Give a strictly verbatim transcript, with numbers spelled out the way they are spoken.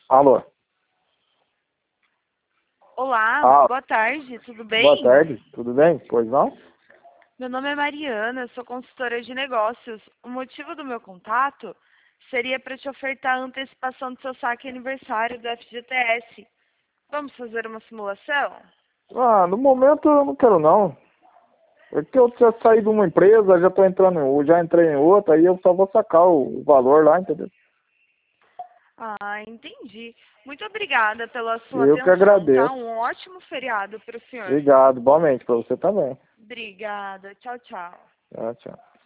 Alô? Olá, Ah, boa tarde, tudo bem? boa tarde, tudo bem? Pois não? Meu nome é Mariana, sou consultora de negócios. O motivo do meu contato seria para te ofertar a antecipação do seu saque aniversário do F G T S. Vamos fazer uma simulação? Ah, no momento eu não quero não. É que eu já saí de uma empresa, já tô entrando, em- já entrei em outra, aí eu só vou sacar o valor lá, entendeu? Ah, entendi. Muito obrigada pela sua Eu que atenção, tá? agradeço. Um ótimo feriado para o senhor. Obrigado, igualmente, para você também. Obrigada, tchau, tchau. Tchau, tchau.